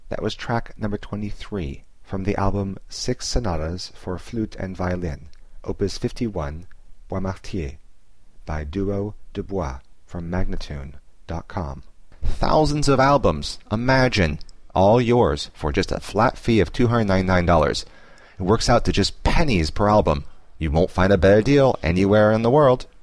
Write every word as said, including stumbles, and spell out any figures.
That was track number twenty-three from the album Six Sonatas for Flute and Violin, Opus fifty-one, Bois Martier, by Duo de Bois from Magnatune dot com. Thousands of albums, imagine, all yours for just a flat fee of two hundred ninety-nine dollars. It works out to just pennies per album. You won't find a better deal anywhere in the world.